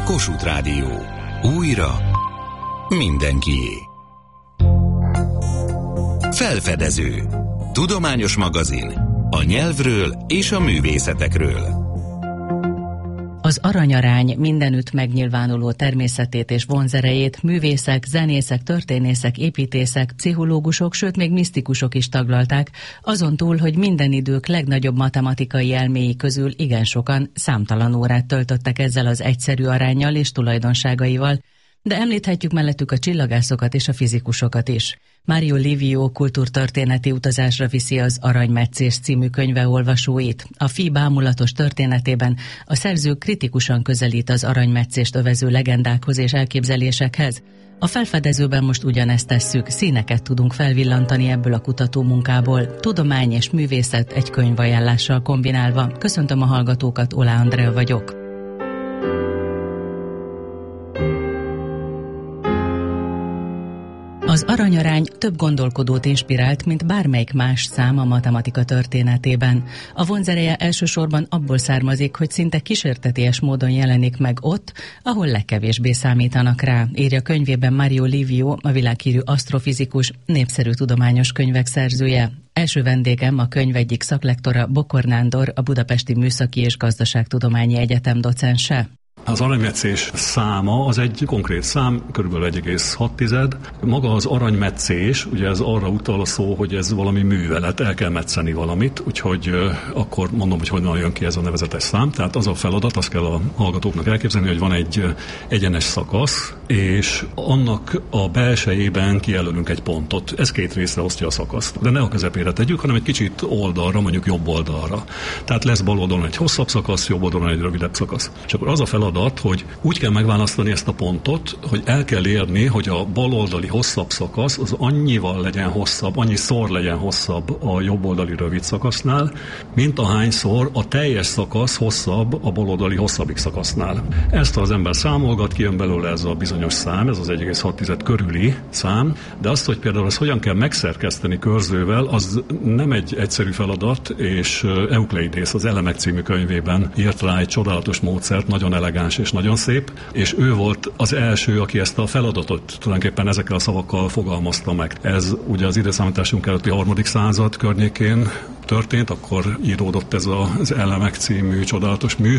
Kossuth Rádió. Újra mindenkié. Felfedező. Tudományos magazin. A nyelvről és a művészetekről. Az aranyarány mindenütt megnyilvánuló természetét és vonzerejét művészek, zenészek, történészek, építészek, pszichológusok, sőt még misztikusok is taglalták, azon túl, hogy minden idők legnagyobb matematikai elméi közül igen sokan számtalan órát töltöttek ezzel az egyszerű aránnyal és tulajdonságaival, de említhetjük mellettük a csillagászokat és a fizikusokat is. Mario Livio kultúrtörténeti utazásra viszi az Aranymetszés című könyve olvasóit. A fi bámulatos történetében a szerző kritikusan közelít az aranymetszést övező legendákhoz és elképzelésekhez. A felfedezőben most ugyanezt tesszük, színeket tudunk felvillantani ebből a kutatómunkából, tudomány és művészet egy könyvajánlással kombinálva. Köszöntöm a hallgatókat, Oláh Andrea vagyok. Az aranyarány több gondolkodót inspirált, mint bármelyik más szám a matematika történetében. A vonzereje elsősorban abból származik, hogy szinte kísérteties módon jelenik meg ott, ahol legkevésbé számítanak rá, írja könyvében Mario Livio, a világhírű asztrofizikus, népszerű tudományos könyvek szerzője. Első vendégem a könyv egyik szaklektora, Bokor Nándor, a Budapesti Műszaki és Gazdaságtudományi Egyetem docense. Az aranymetszés száma az egy konkrét szám, körülbelül 1,6. Maga az aranymetszés, ugye ez arra utal a szó, hogy ez valami művelet, el kell metszeni valamit, úgyhogy akkor mondom, hogy honnan jön ki ez a nevezetes szám. Tehát az a feladat, azt kell a hallgatóknak elképzelni, hogy van egy egyenes szakasz, és annak a belsejében kijelölünk egy pontot. Ez két részre osztja a szakaszt. De ne a közepére tegyük, hanem egy kicsit oldalra, mondjuk jobb oldalra. Tehát lesz bal oldalon egy hosszabb szakasz, jobb oldalon egy rövidebb szakasz. És akkor az a feladat, hogy úgy kell megválasztani ezt a pontot, hogy el kell érni, hogy a baloldali hosszabb szakasz az annyival legyen hosszabb, annyiszor legyen hosszabb a jobboldali rövid szakasznál, mint ahányszor a teljes szakasz hosszabb a baloldali hosszabbik szakasznál. Ezt az ember számolgat, kijön belőle ez a bizonyos szám, ez az 1,6 körüli szám, de azt, hogy például ezt hogyan kell megszerkeszteni körzővel, az nem egy egyszerű feladat, és Eukleidész az Elemek című könyvében írt rá egy csodálatos módszert, nagyon elegáns és nagyon szép, és ő volt az első, aki ezt a feladatot tulajdonképpen ezekkel a szavakkal fogalmazta meg. Ez ugye az időszámításunk előtti 3. század környékén történt, akkor íródott ez az Elemek című csodálatos mű,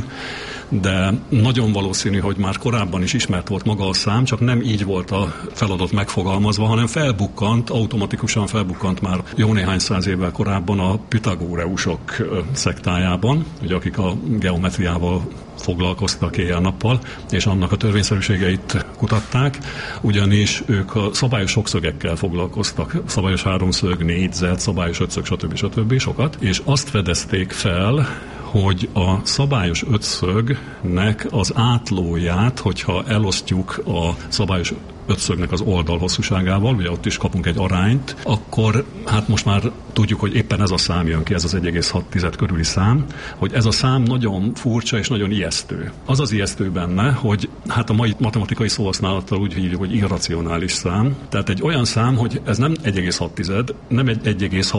de nagyon valószínű, hogy már korábban is ismert volt maga a szám, csak nem így volt a feladat megfogalmazva, hanem automatikusan felbukkant már jó néhány száz évvel korábban a pitagóreusok szektájában, ugye akik a geometriával foglalkoztak éjjel-nappal, és annak a törvényszerűségeit kutatták, ugyanis ők a szabályos sokszögekkel foglalkoztak, szabályos háromszög, négyzet, szabályos ötszög, stb. Sokat, és azt fedezték fel, hogy a szabályos ötszögnek az átlóját, hogyha elosztjuk a szabályos ötszögnek az oldal hosszúságával, ugye ott is kapunk egy arányt, akkor hát most már tudjuk, hogy éppen ez a szám jön ki, ez az 1,6 körüli szám, hogy ez a szám nagyon furcsa és nagyon ijesztő. Az az ijesztő benne, hogy hát a mai matematikai szóhasználattal úgy hívjuk, hogy irracionális szám, tehát egy olyan szám, hogy ez nem 1,6, nem egy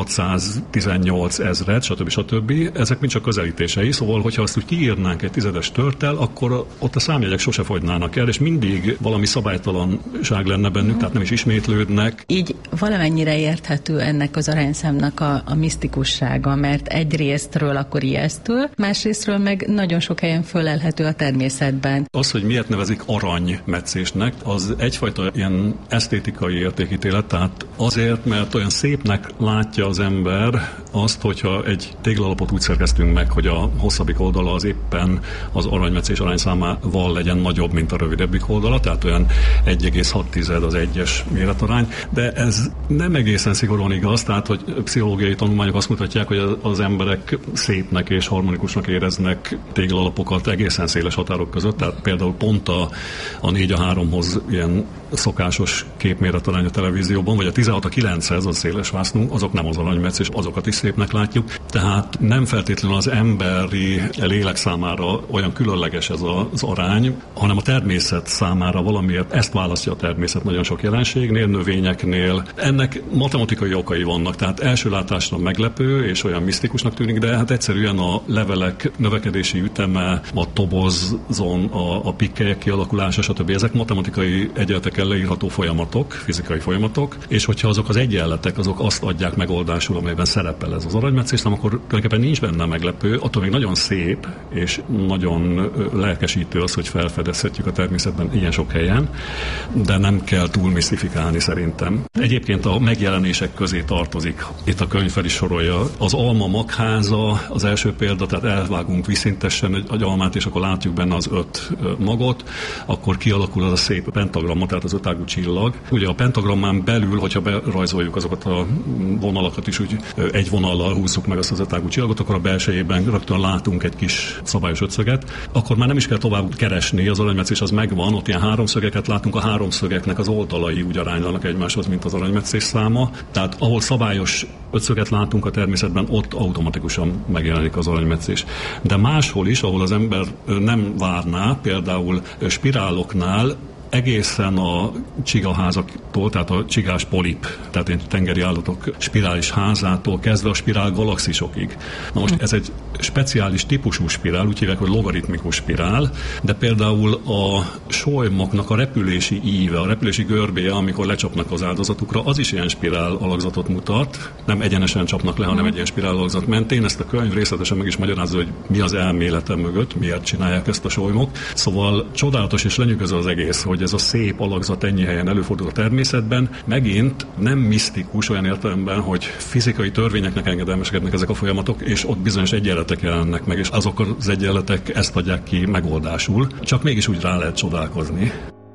1,618 ezred, stb. Ezek mind csak közelítései, szóval hogyha azt úgy kiírnánk egy tizedes törttel, akkor ott a számjegyek sose fogynának el, és mindig valami szabálytalanság lenne bennük, tehát nem is ismétlődnek. Így valamennyire érthető ennek az arányszámnak a misztikussága, mert egy részről akkor ijesztő, másrésztről meg nagyon sok helyen fölelhető a természetben. Az, hogy miért nevezik aranymetszésnek, az egyfajta ilyen esztétikai értékítélet, tehát azért, mert olyan szépnek látja az ember azt, hogyha egy téglalapot úgy szerkeztünk meg, hogy a hosszabbik oldala az éppen az aranymetszés arányszámával legyen nagyobb, mint a rövidebbik oldala, tehát olyan 1,6 az egyes méretarány, de ez nem egészen szigorúan igaz, tehát hogy pszichológiai tanulmányok azt mutatják, hogy az emberek szépnek és harmonikusnak éreznek téglalapokat egészen széles határok között, tehát például pont a 4 a 3-hoz ilyen szokásos képméretarány a televízióban, vagy a 16-900, az széles vásznú, azok nem az aranymetszés, azokat is szépnek látjuk. Tehát nem feltétlenül az emberi lélek számára olyan különleges ez az arány, hanem a természet számára valamiért ezt választja a természet nagyon sok jelenségnél, növényeknél. Ennek matematikai okai vannak, tehát első látásra meglepő és olyan misztikusnak tűnik, de hát egyszerűen a levelek növekedési üteme, a tobozon, a pikkelyek kialakulása, stb. Ezek matematikai egyenletekkel leírható folyamatok, fizikai folyamatok, és hogyha azok az egyenletek, azok azt adják megoldásul, amelyben szerepel ez az aranymetszés, akkor tulajdonképpen nincs benne meglepő, attól még nagyon szép, és nagyon lelkesítő az, hogy felfedezhetjük a természetben ilyen sok helyen, de nem kell túl misztifikálni szerintem. Egyébként a megjelenések közé tartozik, itt a könyv fel is sorolja, az alma magháza, az első példa, tehát elvágunk viszintesen egy almát, és akkor látjuk benne az 5 magot, akkor kialakul az a szép pentagramma, tehát az 5 ágú csillag. Ugye a pentagrammán belül, hogyha berajzoljuk azokat a vonalakat is, úgy egy vonallal húzzuk meg azt az 5 ágú csillagot, akkor a belsejében rögtön látunk egy kis szabályos ötszöget, akkor már nem is kell tovább keresni, az aranymetszés az megvan, ott ilyen háromszögeket látunk, a háromszögeknek az oldalai úgy aránylanak egymáshoz, mint az aranymetszés száma. Tehát ahol szabályos ötszöget látunk a természetben, ott automatikusan megjelenik az aranymetszés. De máshol is, ahol az ember nem várná, például spiráloknál, egészen a csigaházaktól, tehát a csigás polip, tehát egy tengeri állatok spirális házától kezdve a spirál galaxisokig. Na most ez egy speciális típusú spirál, úgy hívják, hogy logaritmikus spirál, de például a solymoknak a repülési íve, a repülési görbéje, amikor lecsapnak az áldozatukra, az is ilyen spirál alakzatot mutat. Nem egyenesen csapnak le, hanem egy ilyen spirál alakzat mentén. Ezt a könyv részletesen meg is magyarázza, hogy mi az elmélete mögött, miért csinálják ezt a solymok. Szóval csodálatos és lenyűgöző az egész, hogy ez a szép alakzat ennyi helyen előfordul a természetben. Megint nem misztikus olyan értelemben, hogy fizikai törvényeknek engedelmeskednek ezek a folyamatok, és ott bizonyos egyenletek jelennek meg, és azok az egyenletek ezt adják ki megoldásul. Csak mégis úgy rá lehet csodálkozni.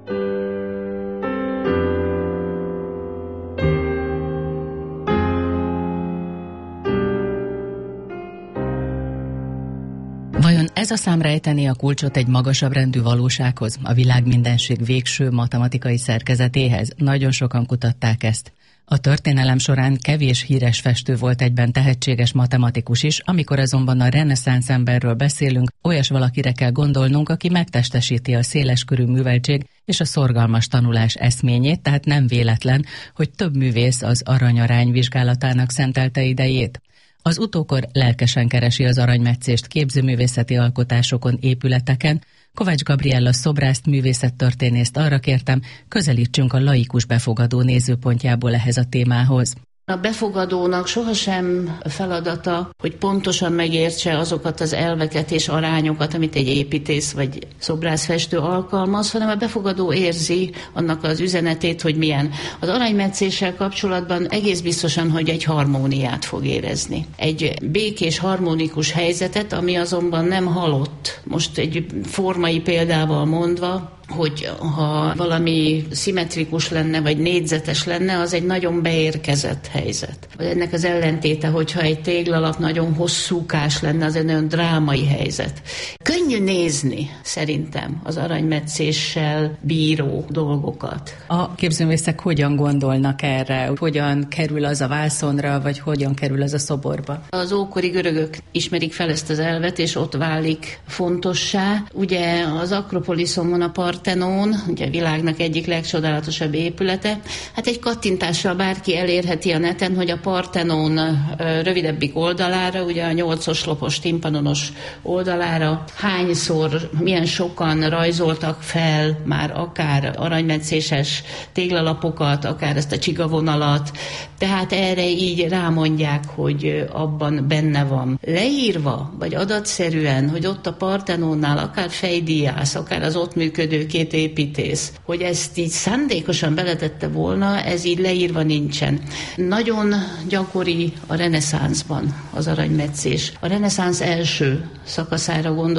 Vajon ez a szám rejteni a kulcsot egy magasabb rendű valósághoz, a világ mindenség végső matematikai szerkezetéhez? Nagyon sokan kutatták ezt. A történelem során kevés híres festő volt egyben tehetséges matematikus is, amikor azonban a reneszánsz emberről beszélünk, olyas valakire kell gondolnunk, aki megtestesíti a széleskörű műveltség és a szorgalmas tanulás eszményét, tehát nem véletlen, hogy több művész az aranyarány vizsgálatának szentelte idejét. Az utókor lelkesen keresi az aranymetszést képzőművészeti alkotásokon, épületeken. Kovács Gabriella szobrászt, művészettörténészt arra kértem, közelítsünk a laikus befogadó nézőpontjából ehhez a témához. A befogadónak sohasem feladata, hogy pontosan megértse azokat az elveket és arányokat, amit egy építész vagy szobrászfestő alkalmaz, hanem a befogadó érzi annak az üzenetét, hogy milyen. Az aranymetszéssel kapcsolatban egész biztosan, hogy egy harmóniát fog érezni. Egy békés, harmonikus helyzetet, ami azonban nem halott. Most egy formai példával mondva, hogy ha valami szimmetrikus lenne, vagy négyzetes lenne, az egy nagyon beérkezett helyzet. Ennek az ellentéte, hogyha egy téglalap nagyon hosszúkás lenne, az egy nagyon drámai helyzet. Könnyű nézni, szerintem, az aranymetszéssel bíró dolgokat. A képzőművészek hogyan gondolnak erre? Hogyan kerül az a vászonra, vagy hogyan kerül az a szoborba? Az ókori görögök ismerik fel ezt az elvet, és ott válik fontossá. Ugye az Akropoliszon van a Parthenon, ugye a világnak egyik legcsodálatosabb épülete. Hát egy kattintással bárki elérheti a neten, hogy a Parthenon rövidebbik oldalára, ugye a 8 oszlopos timpanonos oldalára hányszor, milyen sokan rajzoltak fel már akár aranymetszéses téglalapokat, akár ezt a csigavonalat, tehát erre így rámondják, hogy abban benne van. Leírva, vagy adatszerűen, hogy ott a Parthenonnál akár fejdíjász, akár az ott működő két építész, hogy ezt így szándékosan beletette volna, ez így leírva nincsen. Nagyon gyakori a reneszánszban az aranymetszés. A reneszánsz első szakaszára gondolj,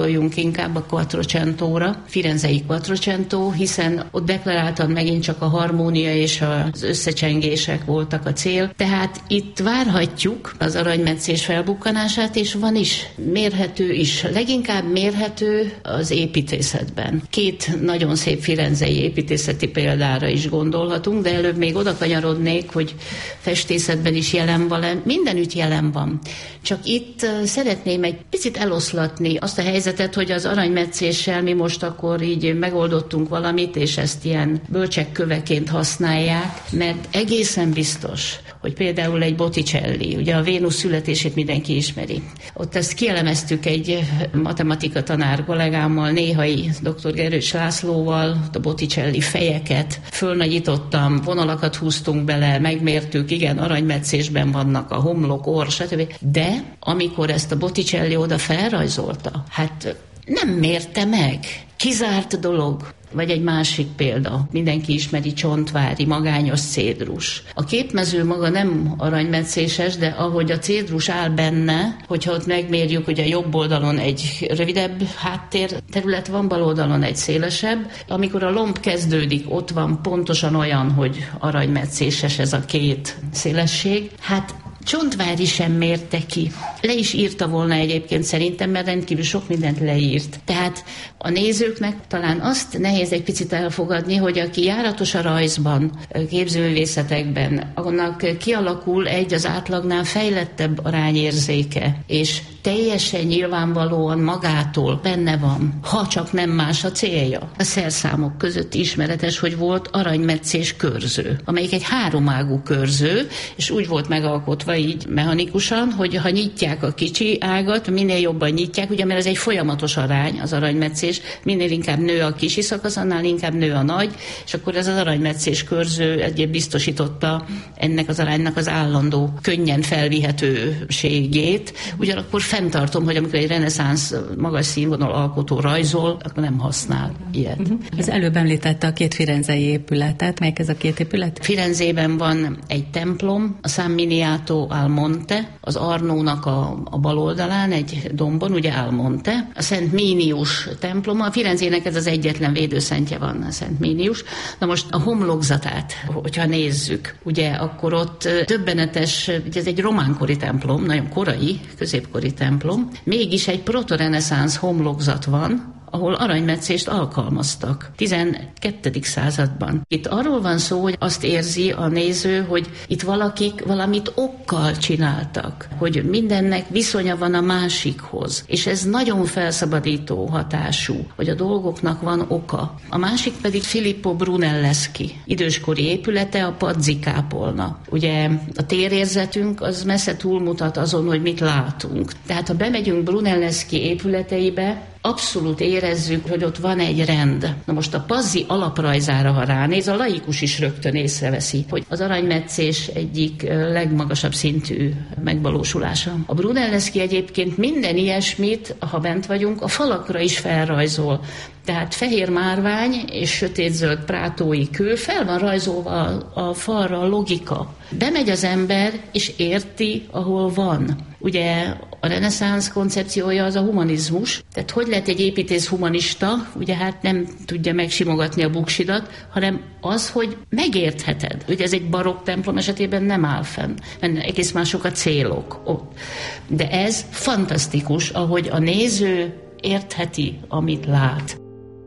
gondoljunk inkább a Quattrocentóra, firenzei Quattrocento, hiszen ott deklaráltan megint csak a harmónia és az összecsengések voltak a cél. Tehát itt várhatjuk az aranymetszés felbukkanását, és van is, mérhető is. Leginkább mérhető az építészetben. 2 nagyon szép firenzei építészeti példára is gondolhatunk, de előbb még oda kanyarodnék, hogy festészetben is jelen van, mindenütt jelen van. Csak itt szeretném egy picit eloszlatni azt a helyzetet, hogy az aranymetszéssel mi most akkor így megoldottunk valamit, és ezt ilyen bölcsekköveként használják, mert egészen biztos, hogy például egy Botticelli, ugye a Vénusz születését mindenki ismeri. Ott ezt kielemeztük egy matematika tanár kollégámmal, néhai dr. Gerős Lászlóval, a Botticelli fejeket fölnagyítottam, vonalakat húztunk bele, megmértük, igen, aranymetszésben vannak a homlok, orr, stb. De amikor ezt a Botticelli oda felrajzolta, hát nem mérte meg. Kizárt dolog. Vagy egy másik példa, mindenki ismeri Csontvári, magányos cédrus. A képmező maga nem aranymetszéses, de ahogy a cédrus áll benne, hogyha ott megmérjük, hogy a jobb oldalon egy rövidebb háttérterület van, bal oldalon egy szélesebb. Amikor a lomb kezdődik, ott van pontosan olyan, hogy aranymetszéses ez a 2 szélesség. Hát Csontvári sem mérte ki. Le is írta volna egyébként szerintem, mert rendkívül sok mindent leírt. Tehát a nézőknek talán azt nehéz egy picit elfogadni, hogy aki járatos a rajzban, képzőművészetekben, annak kialakul egy az átlagnál fejlettebb arányérzéke, és teljesen nyilvánvalóan magától benne van, ha csak nem más a célja. A szerszámok között ismeretes, hogy volt aranymetszés körző, amelyik egy 3-ágú körző, és úgy volt megalkotva így mechanikusan, hogy ha nyitják a kicsi ágat, minél jobban nyitják, ugye mert ez egy folyamatos arány, az aranymetszés, minél inkább nő a kisi szakasz, annál inkább nő a nagy, és akkor ez az aranymetszés körző egyéb biztosította ennek az aránynak az állandó, könnyen felvihetőségét. Ugyanakkor fenntartom, hogy amikor egy reneszánsz magas színvonal alkotó rajzol, akkor nem használ ilyet. Az előbb említette a 2 firenzei épületet. Melyik ez a 2 épület? Firenzében van egy templom, a San Miniato al Monte, az Arnónak a bal oldalán, egy dombon, ugye al Monte. A Szent Mínius temploma, a Firenzének ez az egyetlen védőszentje van, a Szent Mínius. Na most a homlokzatát, hogyha nézzük, ugye akkor ott döbbenetes, ugye ez egy románkori templom, nagyon korai, középkori templom, mégis egy protoreneszánsz homlokzat van, ahol aranymetszést alkalmaztak 12. században. Itt arról van szó, hogy azt érzi a néző, hogy itt valakik valamit okkal csináltak, hogy mindennek viszonya van a másikhoz, és ez nagyon felszabadító hatású, hogy a dolgoknak van oka. A másik pedig Filippo Brunelleschi időskori épülete, a Pazzi kápolna. Ugye a térérzetünk az messze túlmutat azon, hogy mit látunk. Tehát ha bemegyünk Brunelleschi épületeibe, abszolút érezzük, hogy ott van egy rend. Na most a Pazzi alaprajzára, ha ránéz, a laikus is rögtön észreveszi, hogy az aranymetszés egyik legmagasabb szintű megvalósulása. A Brunelleschi egyébként minden ilyesmit, ha bent vagyunk, a falakra is felrajzol. Tehát fehér márvány és sötétzöld prátói kő, fel van rajzolva a falra a logika. Bemegy az ember, és érti, ahol van. Ugye a reneszánsz koncepciója az a humanizmus, tehát hogy lehet egy építész humanista, ugye hát nem tudja megsimogatni a buksidat, hanem az, hogy megértheted. Ugye ez egy barokk templom esetében nem áll fenn, mert egész mások a célok ott. De ez fantasztikus, ahogy a néző értheti, amit lát.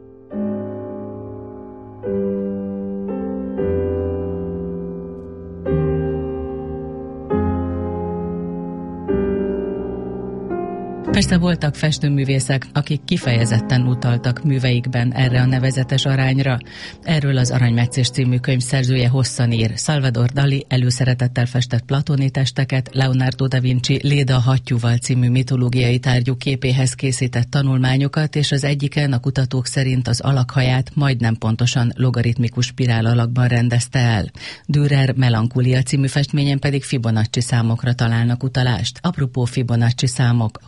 Persze voltak festőművészek, akik kifejezetten utaltak műveikben erre a nevezetes arányra. Erről az Aranymetszés című könyv szerzője hosszan ír. Salvador Dali előszeretettel festett platoni testeket, Leonardo da Vinci Léda hattyúval című mitológiai tárgyú képéhez készített tanulmányokat, és az egyiken a kutatók szerint az alakhaját majdnem pontosan logaritmikus spirál alakban rendezte el. Dürer Melankólia című festményen pedig Fibonacci számokra találnak utalást. Apropó Fibonacci számok, hogyan lehet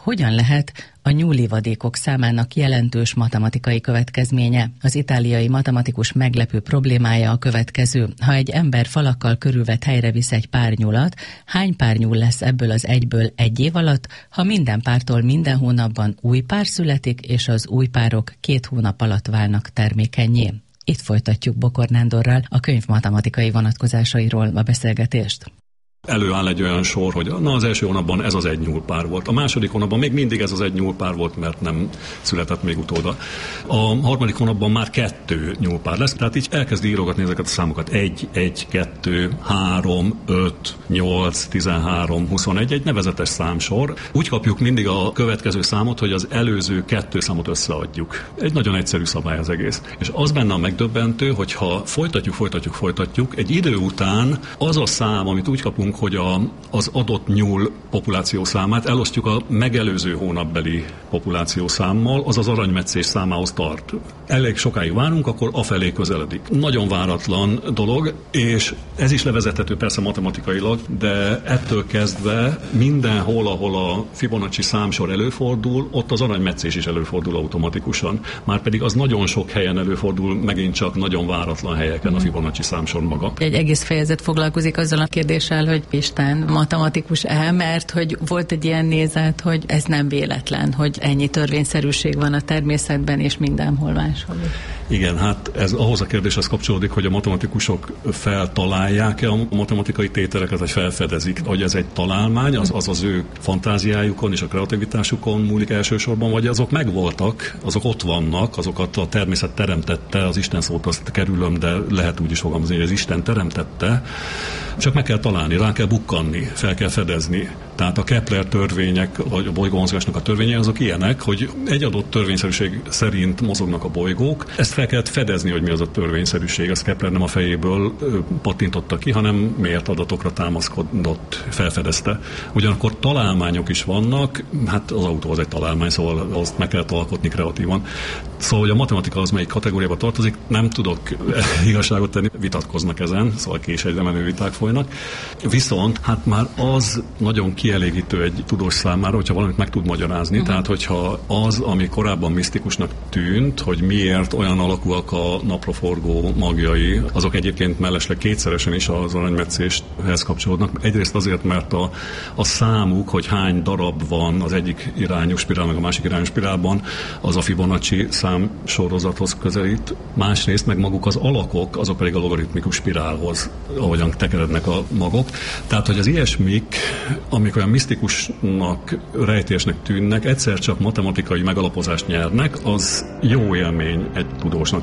lehet a nyúlivadékok számának jelentős matematikai következménye. Az itáliai matematikus meglepő problémája a következő. Ha egy ember falakkal körülvett helyre visz egy pár nyulat, hány pár nyúl lesz ebből az egyből egy év alatt, ha minden pártól minden hónapban új pár születik, és az új párok 2 hónap alatt válnak termékennyé? Itt folytatjuk Bokor Nándorral a könyv matematikai vonatkozásairól a beszélgetést. Előáll egy olyan sor, hogy az első hónapban ez az egy nyúlpár volt. A második hónapban még mindig ez az egy nyúlpár volt, mert nem született még utóda. A harmadik hónapban már 2 nyúlpár lesz, tehát így elkezd írogatni ezeket a számokat. 1, 1, 2, 3, 5, 8, 13, 21, egy nevezetes számsor. Úgy kapjuk mindig a következő számot, hogy az előző 2 számot összeadjuk. Egy nagyon egyszerű szabály az egész. És az benne a megdöbbentő, hogyha folytatjuk, egy idő után az a szám, amit úgy kapunk, hogy az adott nyúl populáció számát elosztjuk a megelőző hónapbeli populáció számmal, az az aranymetszés számához tart. Elég sokáig várunk, akkor afelé közeledik. Nagyon váratlan dolog, és ez is levezethető persze matematikailag, de ettől kezdve mindenhol, ahol a Fibonacci számsor előfordul, ott az aranymetszés is előfordul automatikusan. Márpedig az nagyon sok helyen előfordul, megint csak nagyon váratlan helyeken a Fibonacci számsor maga. Egy egész fejezet foglalkozik azzal a kérdéssel, hogy Isten matematikus-e, mert hogy volt egy ilyen nézet, hogy ez nem véletlen, hogy ennyi törvényszerűség van a természetben, és mindenhol máshol. Igen, hát ez ahhoz a kérdéshez kapcsolódik, hogy a matematikusok feltalálják-e a matematikai tételeket, vagy felfedezik, hogy ez egy találmány, az ő fantáziájukon és a kreativitásukon múlik elsősorban, vagy azok megvoltak, azok ott vannak, azokat a természet teremtette, az Isten szót azt kerülöm, de lehet úgy is fogalmazni, hogy az Isten teremtette, csak meg kell találni, rá kell bukkanni, fel kell fedezni. Tehát a Kepler törvények, vagy a bolygómozgásnak a törvényei azok ilyenek, hogy egy adott törvényszerűség szerint mozognak a bolygók. Ezt fel kellett fedezni, hogy mi az a törvényszerűség. Ezt Kepler nem a fejéből pattintotta ki, hanem mért adatokra támaszkodott, felfedezte. Ugyanakkor találmányok is vannak, hát az autó az egy találmány, szóval azt meg kell alkotni kreatívan. Szóval, hogy a matematika az melyik kategóriába tartozik, nem tudok igazságot tenni, vitatkoznak ezen, szóval később menő viták folynak. Viszont hát már az nagyon kielégítő egy tudós számára, hogyha valamit meg tud magyarázni, tehát hogyha az, ami korábban misztikusnak tűnt, hogy miért olyan alakúak a napraforgó magjai, azok egyébként mellesleg kétszeresen is az aranymetszéshez kapcsolódnak. Egyrészt azért, mert a számuk, hogy hány darab van az egyik irányú spirál, meg a másik irányú spirálban, az a Fibonacci számsorozathoz közelít. Másrészt meg maguk az alakok, azok pedig a logaritmikus spirálhoz, ahogyan tekerednek a magok. Tehát, hogy az ilyesmik, amik olyan misztikusnak, rejtésnek tűnnek, egyszer csak matematikai megalapozást nyernek, az jó élmény egy tudósnak.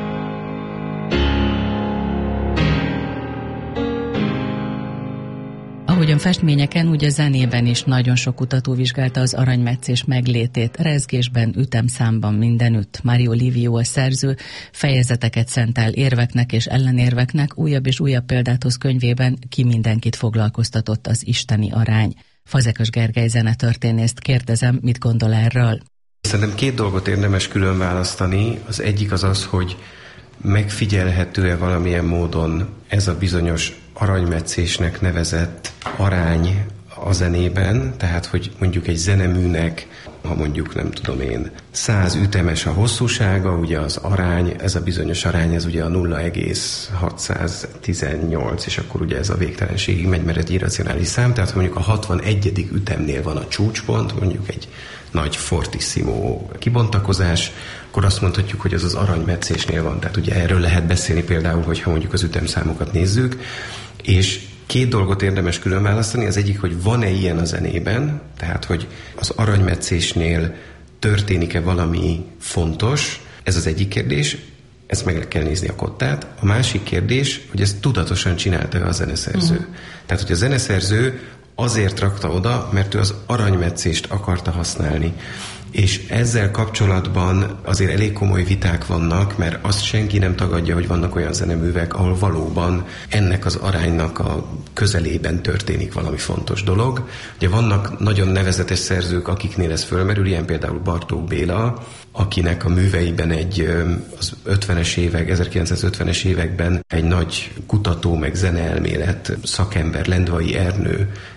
Ahogyan festményeken, úgy a zenében is nagyon sok kutató vizsgálta az aranymetszés meglétét, rezgésben, ütemszámban, mindenütt. Mario Livio a szerző fejezeteket szentel érveknek és ellenérveknek, újabb és újabb példát hoz könyvében, ki mindenkit foglalkoztatott az isteni arány. Fazekas Gergely zenetörténészt kérdezem, mit gondol erről? Szerintem 2 dolgot érdemes külön választani. Az egyik az az, hogy megfigyelhető-e valamilyen módon ez a bizonyos aranymetszésnek nevezett arány a zenében, tehát hogy mondjuk egy zeneműnek, ha mondjuk nem tudom én, 100 ütemes a hosszúsága, ugye az arány, ez a bizonyos arány, ez ugye a 0,618, és akkor ugye ez a végtelenségig megy, mert egy irracionális szám, tehát mondjuk a 61. ütemnél van a csúcspont, mondjuk egy nagy fortissimo kibontakozás, akkor azt mondhatjuk, hogy ez az aranymetszésnél van. Tehát ugye erről lehet beszélni például, hogyha mondjuk az ütemszámokat nézzük, és 2 dolgot érdemes külön választani. Az egyik, hogy van-e ilyen a zenében, tehát hogy az aranymetszésnél történik-e valami fontos, ez az egyik kérdés, ezt meg kell nézni a kottát. A másik kérdés, hogy ezt tudatosan csinálta a zeneszerző. Tehát, hogy a zeneszerző azért rakta oda, mert ő az aranymetszést akarta használni. És ezzel kapcsolatban azért elég komoly viták vannak, mert azt senki nem tagadja, hogy vannak olyan zeneművek, ahol valóban ennek az aránynak a közelében történik valami fontos dolog. Ugye vannak nagyon nevezetes szerzők, akiknél ez fölmerül, ilyen például Bartók Béla, akinek a műveiben az 50-es évek, 1950-es években egy nagy kutató meg zeneelmélet szakember, Lendvai Ernő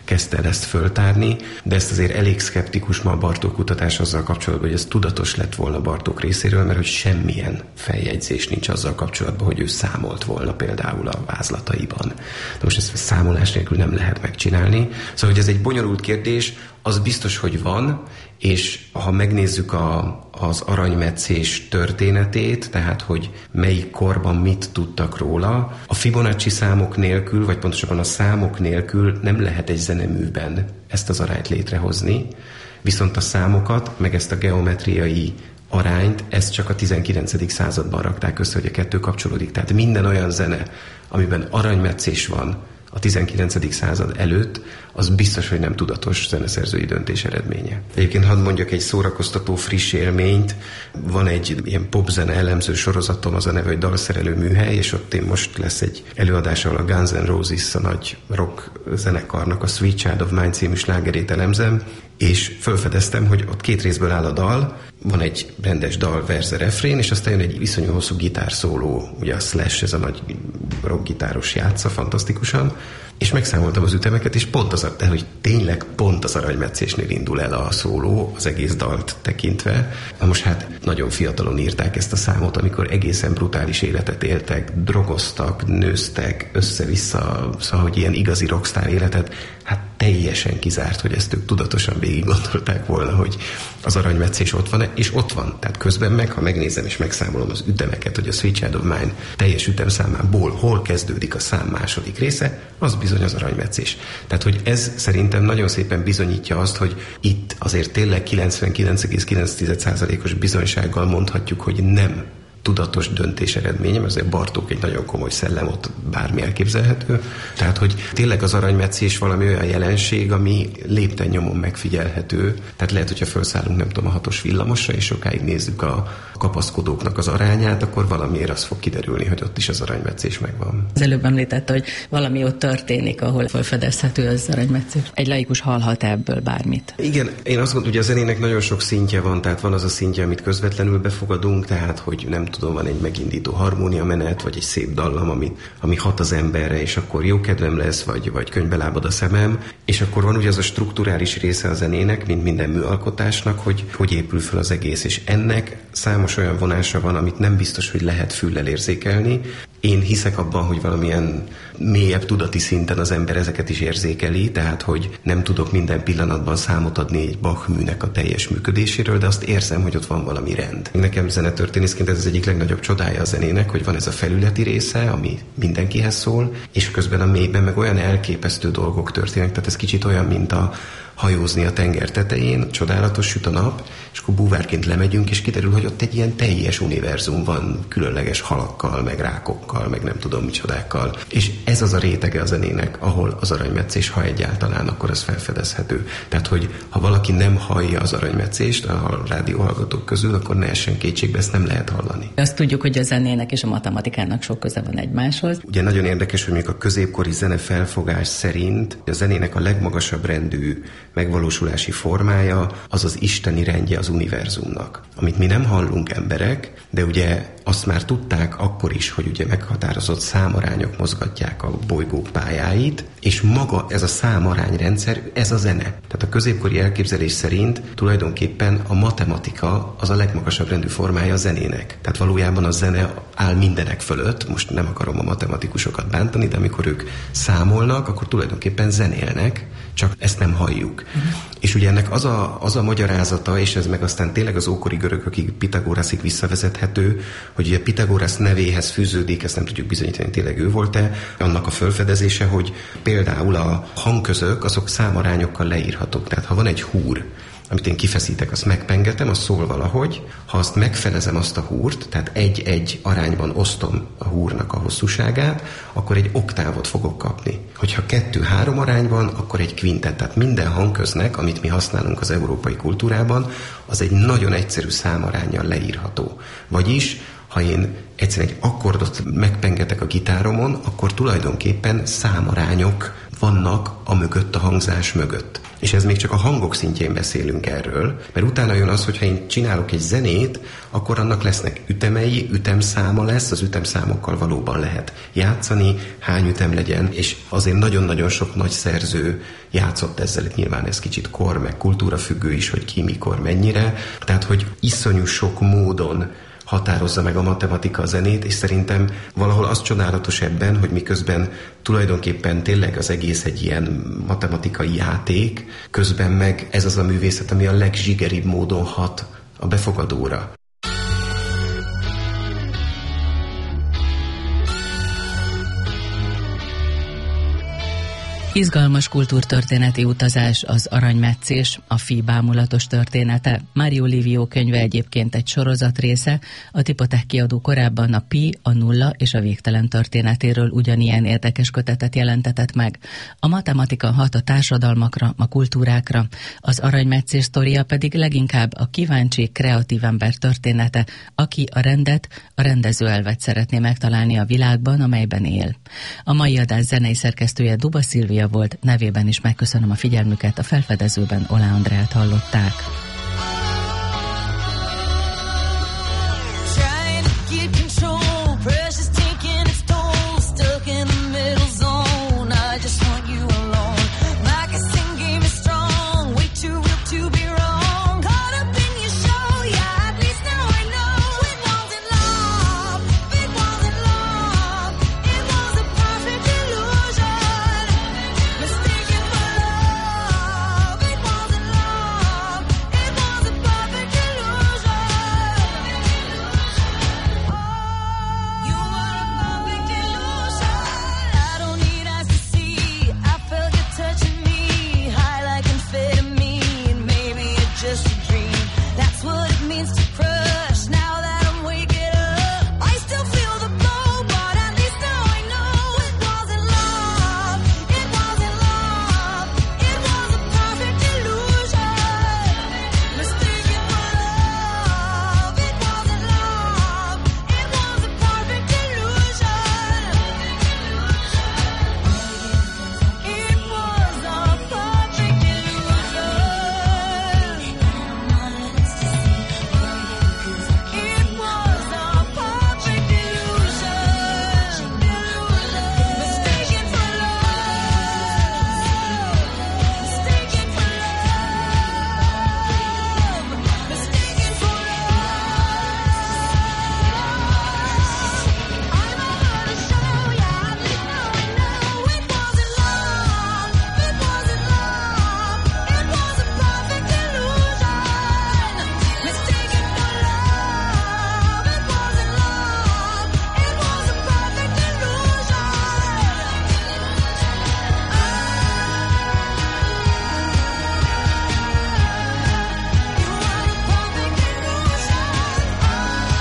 kezdte el ezt föltárni, de ezt azért elég szkeptikus ma a Bartók kutatás azzal kapcsolatban, hogy ez tudatos lett volna Bartók részéről, mert hogy semmilyen feljegyzés nincs azzal kapcsolatban, hogy ő számolt volna például a vázlataiban. De most ezt számolás nélkül nem lehet megcsinálni. Szóval, hogy ez egy bonyolult kérdés, az biztos, hogy van, és ha megnézzük az aranymetszés történetét, tehát hogy melyik korban mit tudtak róla, a Fibonacci számok nélkül, vagy pontosabban a számok nélkül nem lehet egy zeneműben ezt az arányt létrehozni, viszont a számokat, meg ezt a geometriai arányt, ezt csak a 19. században rakták össze, hogy a kettő kapcsolódik. Tehát minden olyan zene, amiben aranymetszés van a 19. század előtt, az biztos, hogy nem tudatos zeneszerzői döntés eredménye. Egyébként hadd mondjak egy szórakoztató friss élményt. Van egy ilyen popzene elemző sorozatom, az a neve, hogy Dalszerelő műhely, és ott én most lesz egy előadás, ahol a Guns N' Roses, a nagy rock zenekarnak a Sweet Child of Mine című slágerét elemzem, és felfedeztem, hogy ott 2 részből áll a dal, van egy rendes dal, verze, refrén, és aztán jön egy iszonyú hosszú gitárszóló, ugye a Slash, ez a nagy rockgitáros játsza fantasztikusan, és megszámoltam az ütemeket, és hogy tényleg pont az aranymetszésnél indul el a szóló, az egész dalt tekintve. Na most hát nagyon fiatalon írták ezt a számot, amikor egészen brutális életet éltek, drogoztak, nőztek, össze-vissza, szóval, hogy ilyen igazi rockstar életet, hát teljesen kizárt, hogy ezt ők tudatosan végig gondolták volna, hogy az aranymetszés ott van, és ott van. Tehát közben meg, ha megnézem és megszámolom az ütemeket, hogy a Sweet Child of Mine teljes ütemszámából hol kezdődik a szám második része, az bizony az aranymetszés. Tehát, hogy ez szerintem nagyon szépen bizonyítja azt, hogy itt azért tényleg 99,9%-os bizonysággal mondhatjuk, hogy nem tudatos döntés eredménye, mert azért Bartók egy nagyon komoly szellem, ott bármi elképzelhető. Tehát, hogy tényleg az aranymetszés valami olyan jelenség, ami lépten nyomon megfigyelhető. Tehát lehet, hogyha felszállunk, nem tudom, a 6-os villamosra, és sokáig nézzük a kapaszkodóknak az arányát, akkor valamiért az fog kiderülni, hogy ott is az aranymetszés megvan. Az előbb említette, hogy valami ott történik, ahol felfedezhető az aranymetszés. Egy laikus hallhat ebből bármit. Igen, én azt gondolom, hogy a zenének nagyon sok szintje van, tehát van az a szintje, amit közvetlenül befogadunk, tehát hogy nem tudom, van egy megindító harmóniamenet, vagy egy szép dallam, ami hat az emberre, és akkor jó kedvem lesz, vagy könyvbe lábad a szemem, és akkor van ugye az a strukturális része a zenének, mint minden műalkotásnak, hogy épül fel az egész, és ennek számos olyan vonása van, amit nem biztos, hogy lehet füllel érzékelni. Én hiszek abban, hogy valamilyen mélyebb tudati szinten az ember ezeket is érzékeli, tehát hogy nem tudok minden pillanatban számot adni egy Bach műnek a teljes működéséről, de azt érzem, hogy ott van valami rend. Nekem zenetörténészként ez az egyik legnagyobb csodája a zenének, hogy van ez a felületi része, ami mindenkihez szól, és közben a mélyben meg olyan elképesztő dolgok történnek, tehát ez kicsit olyan, mint a hajózni a tenger tetején, csodálatos süt a nap, és akkor búvárként lemegyünk, és kiderül, hogy ott egy ilyen teljes univerzum van, különleges halakkal, meg rákokkal, meg nem tudom micsodákkal. És ez az a rétege a zenének, ahol az aranymetszés, ha egyáltalán, akkor az felfedezhető. Tehát, hogy ha valaki nem hallja az aranymetszést a rádióhallgatók közül, akkor ne essen kétségbe, ezt nem lehet hallani. Azt tudjuk, hogy a zenének és a matematikának sok köze van egymáshoz. Ugye nagyon érdekes, hogy mondjuk a középkori zenefelfogás szerint a zenének a legmagasabb rendű megvalósulási formája az az isteni rendje az univerzumnak. Amit mi nem hallunk emberek, de ugye azt már tudták akkor is, hogy ugye meghatározott számarányok mozgatják a bolygók pályáit, és maga ez a számarányrendszer, ez a zene. Tehát a középkori elképzelés szerint tulajdonképpen a matematika az a legmagasabb rendű formája a zenének. Tehát valójában a zene áll mindenek fölött, most nem akarom a matematikusokat bántani, de amikor ők számolnak, akkor tulajdonképpen zenélnek, csak ezt nem halljuk. És ugye ennek az a magyarázata, és ez meg aztán tényleg az ókori görögökig, Pitagóraszig visszavezethető, hogy ugye Pitagórasz nevéhez fűződik, ezt nem tudjuk bizonyítani, tényleg ő volt-e, annak a felfedezése, hogy például a hangközök, azok számarányokkal leírhatók. Tehát ha van egy húr, amit én kifeszítek, azt megpengetem, az szól valahogy. Ha azt megfelezem azt a húrt, tehát 1-1 arányban osztom a húrnak a hosszúságát, akkor egy oktávot fogok kapni. Hogyha 2-3 arányban, akkor egy kvintet. Tehát minden hangköznek, amit mi használunk az európai kultúrában, az egy nagyon egyszerű számaránnyal leírható. Vagyis, ha én egyszerűen egy akkordot megpengetek a gitáromon, akkor tulajdonképpen számarányok vannak a hangzás mögött. És ez még csak a hangok szintjén beszélünk erről, mert utána jön az, hogyha én csinálok egy zenét, akkor annak lesznek ütemei, ütemszáma lesz, az ütemszámokkal valóban lehet játszani, hány ütem legyen, és azért nagyon-nagyon sok nagy szerző játszott ezzel, nyilván ez kicsit kor, meg kultúra függő is, hogy ki, mikor, mennyire, tehát hogy iszonyú sok módon határozza meg a matematika a zenét, és szerintem valahol az csodálatos ebben, hogy miközben tulajdonképpen tényleg az egész egy ilyen matematikai játék, közben meg ez az a művészet, ami a legzsigeribb módon hat a befogadóra. Izgalmas kultúrtörténeti utazás az aranymetszés, a fi bámulatos története. Mario Livio könyve egyébként egy sorozat része, a Tipotech kiadó korábban a pi, a nulla és a végtelen történetéről ugyanilyen érdekes kötetet jelentetett meg. A matematika hat a társadalmakra, a kultúrákra, az aranymetszés sztoria pedig leginkább a kíváncsi, kreatív ember története, aki a rendet, a rendező elvet szeretné megtalálni a világban, amelyben él. A mai adás zenei szerkesztője Duba Szilvia volt, nevében is megköszönöm a figyelmüket, a felfedezőben Olá Andreát hallották.